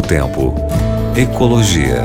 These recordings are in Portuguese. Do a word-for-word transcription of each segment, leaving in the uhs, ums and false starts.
Tempo. Ecologia.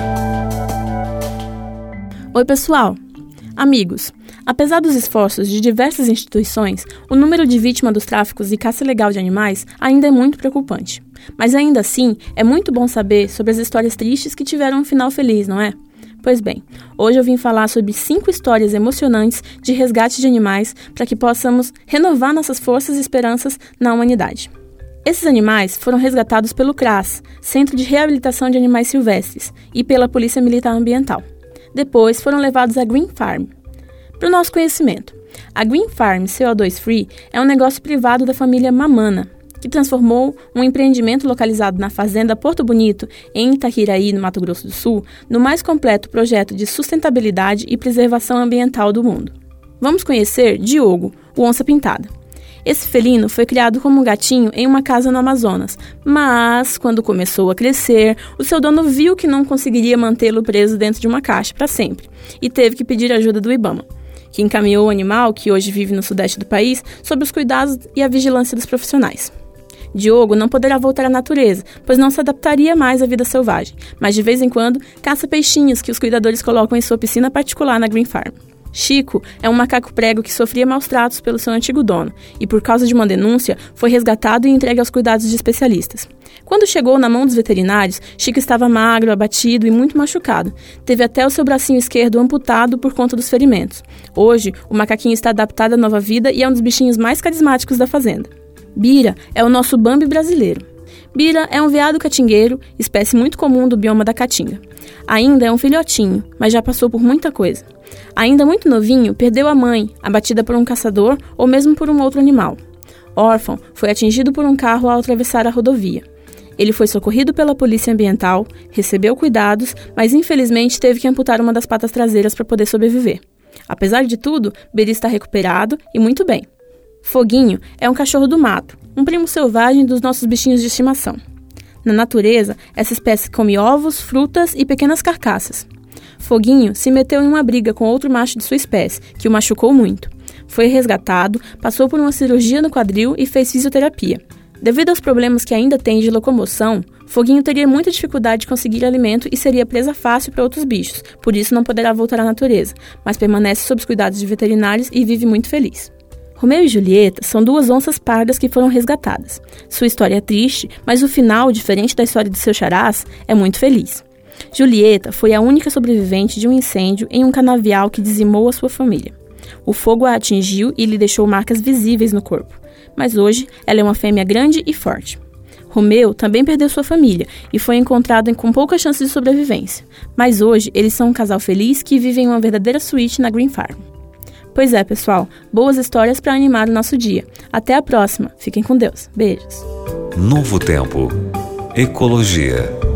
Oi, pessoal! Amigos, apesar dos esforços de diversas instituições, o número de vítimas dos tráficos e caça ilegal de animais ainda é muito preocupante. Mas ainda assim, é muito bom saber sobre as histórias tristes que tiveram um final feliz, não é? Pois bem, hoje eu vim falar sobre cinco histórias emocionantes de resgate de animais para que possamos renovar nossas forças e esperanças na humanidade. Esses animais foram resgatados pelo CRAS, Centro de Reabilitação de Animais Silvestres, e pela Polícia Militar Ambiental. Depois foram levados à Green Farm. Para o nosso conhecimento, a Green Farm C O dois Free é um negócio privado da família Mamana, que transformou um empreendimento localizado na Fazenda Porto Bonito, em Itaquiraí, no Mato Grosso do Sul, no mais completo projeto de sustentabilidade e preservação ambiental do mundo. Vamos conhecer Diogo, o onça pintada. Esse felino foi criado como um gatinho em uma casa no Amazonas, mas, quando começou a crescer, o seu dono viu que não conseguiria mantê-lo preso dentro de uma caixa para sempre, e teve que pedir ajuda do Ibama, que encaminhou o animal, que hoje vive no sudeste do país, sob os cuidados e a vigilância dos profissionais. Diogo não poderá voltar à natureza, pois não se adaptaria mais à vida selvagem, mas de vez em quando caça peixinhos que os cuidadores colocam em sua piscina particular na Green Farm. Chico é um macaco prego que sofria maus tratos pelo seu antigo dono e, por causa de uma denúncia, foi resgatado e entregue aos cuidados de especialistas. Quando chegou na mão dos veterinários, Chico estava magro, abatido e muito machucado. Teve até o seu bracinho esquerdo amputado por conta dos ferimentos. Hoje, o macaquinho está adaptado à nova vida e é um dos bichinhos mais carismáticos da fazenda. Bira é o nosso Bambi brasileiro. Bira é um veado catingueiro, espécie muito comum do bioma da Caatinga. Ainda é um filhotinho, mas já passou por muita coisa. Ainda muito novinho, perdeu a mãe, abatida por um caçador ou mesmo por um outro animal. Órfão, foi atingido por um carro ao atravessar a rodovia. Ele foi socorrido pela polícia ambiental, recebeu cuidados, mas infelizmente teve que amputar uma das patas traseiras para poder sobreviver. Apesar de tudo, Bira está recuperado e muito bem. Foguinho é um cachorro do mato, um primo selvagem dos nossos bichinhos de estimação. Na natureza, essa espécie come ovos, frutas e pequenas carcaças. Foguinho se meteu em uma briga com outro macho de sua espécie, que o machucou muito. Foi resgatado, passou por uma cirurgia no quadril e fez fisioterapia. Devido aos problemas que ainda tem de locomoção, Foguinho teria muita dificuldade de conseguir alimento e seria presa fácil para outros bichos, por isso não poderá voltar à natureza, mas permanece sob os cuidados de veterinários e vive muito feliz. Romeu e Julieta são duas onças pardas que foram resgatadas. Sua história é triste, mas o final, diferente da história de seus xarás, é muito feliz. Julieta foi a única sobrevivente de um incêndio em um canavial que dizimou a sua família. O fogo a atingiu e lhe deixou marcas visíveis no corpo, mas hoje ela é uma fêmea grande e forte. Romeu também perdeu sua família e foi encontrado com poucas chances de sobrevivência, mas hoje eles são um casal feliz que vive em uma verdadeira suíte na Green Farm. Pois é, pessoal, boas histórias para animar o nosso dia. Até a próxima. Fiquem com Deus. Beijos. Novo Tempo. Ecologia.